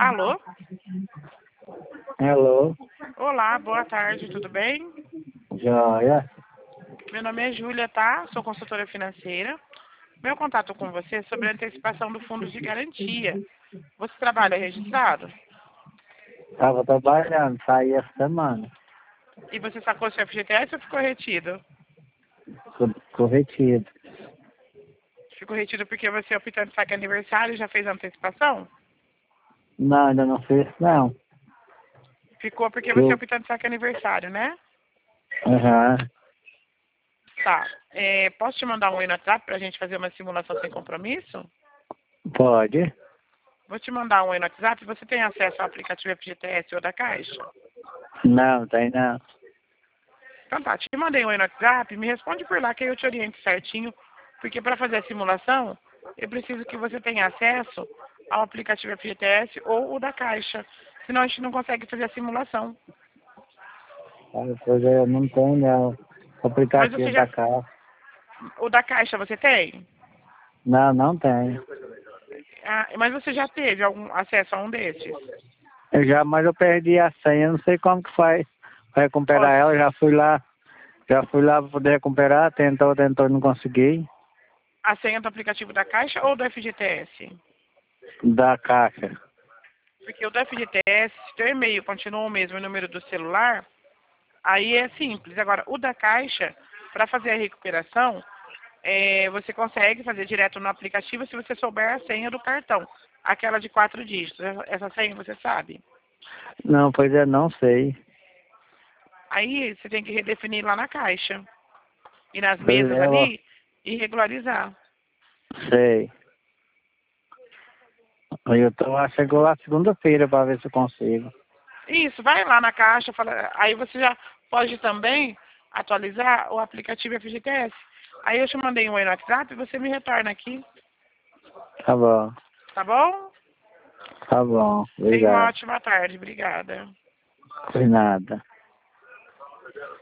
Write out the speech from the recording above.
Alô? Alô, Olá, boa tarde, tudo bem? joia. Meu nome é Júlia, tá? Sou consultora financeira. Meu contato com você é sobre a antecipação do fundo de garantia. Você trabalha registrado? Tava trabalhando, saí essa semana. E você sacou seu FGTS ou ficou retido? Corretido. Ficou retido porque você optou de saque aniversário e já fez a antecipação? Não, ainda não fiz, não. Ficou porque você Eu, optou de saque aniversário, né? aham, Tá. Posso te mandar um oi no WhatsApp pra gente fazer uma simulação sem compromisso? pode? Vou te mandar um oi no WhatsApp. Você tem acesso ao aplicativo FGTS ou da Caixa? Não, tem não. Então tá, te mandei um oi no WhatsApp, me responde por lá que eu te oriento certinho, porque para fazer a simulação, eu preciso que você tenha acesso ao aplicativo FGTS ou o da Caixa, senão a gente não consegue fazer a simulação. Pois eu não tenho, não. Mas Aplicativo você da já, casa. o da Caixa você tem? Não, não tenho. Ah, mas você já teve algum acesso a um desses? Mas eu perdi a senha, não sei como que faz pra Ó, recuperar ela, já fui lá pra poder recuperar, tentou, não consegui. a senha do aplicativo da Caixa ou do FGTS? Da caixa. Porque o do FGTS, se teu e-mail continua o mesmo e o número do celular, aí é simples. Agora, o da Caixa, para fazer a recuperação, você consegue fazer direto no aplicativo se você souber a senha do cartão. Aquela de 4 dígitos. Essa senha você sabe. Não, pois eu não sei. Aí você tem que redefinir lá na Caixa. Ir nas Pois mesas é, ó, ali e regularizar. sei. Eu tô achando que eu vou lá segunda-feira pra ver se eu consigo. Isso, vai lá na Caixa, fala, aí você já pode também atualizar o aplicativo FGTS. Aí eu te mandei um oi no WhatsApp e você me retorna aqui, Tá bom, tá bom? tá bom. Tenha uma Obrigado. ótima tarde. Obrigada. Por nada.